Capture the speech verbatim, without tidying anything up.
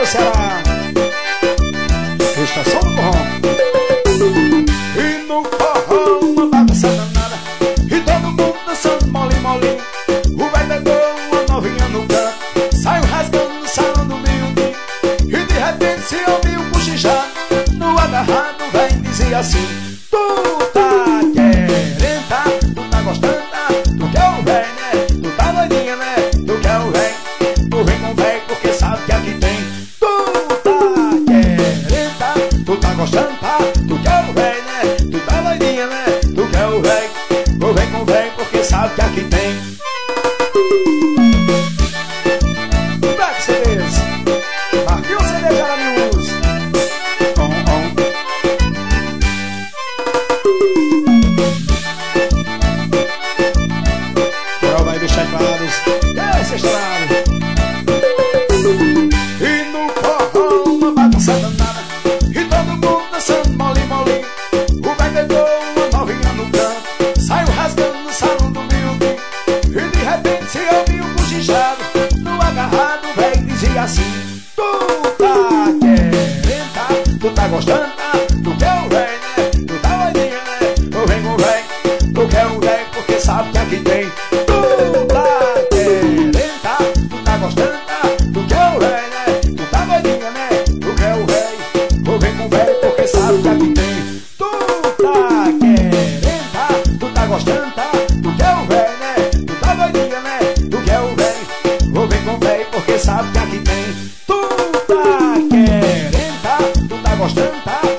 Ceará. Estação do forró. E no forró uma bagunça danada, e todo mundo dançando mole mole. O velho pegou uma novinha no canto, saiu rasgando no salão do miúdo. E de repente se ouviu um cochichar. No agarrado o velho dizia assim: tu tá querendo, tá? Tu tá gostando, tá? Tu quer o velho, né? Tu tá doidinha, né? Tu quer o velho? Tu vem com o velho porque sabe que aqui tem. Tu tá querendo, tá? Tu tá gostando, tá? Tu quer o velho, né? Tu tá doidinha, né? Tu quer o velho? Tu vem com o velho porque sabe que aqui tem. Black C Ds, Marquinhos C D Jara News. On, on. Prova aí dos teclados. Esse estrado. E no forró uma bagunça danada, e todo mundo dançando mole mole. O velho pegou uma novinha no canto, saiu rasgando no salão do miúdo. E de repente se ouviu um cochichado. No agarrado o velho dizia assim: tu tá querendo, tá? Tu tá gostando, tá? Tu quer o velho, né? Tu tá doidinha, né? Tu vem com o velho, tu quer o velho porque sabe que aqui tem. Tu tá querendo, tá? Tu tá gostando, tá? Tu quer o velho, né? Tu tá doidinha, né? Tu quer o velho, tu vem com o velho porque sabe que aqui tem. Tu tá querendo, tá? Tu tá gostando, tá? Tu quer o velho, né? Tu tá doidinha, né? Tu quer o velho, tu vem com o velho porque sabe que aqui tem. Tu tá querendo, tá? Tu tá gostando, tá?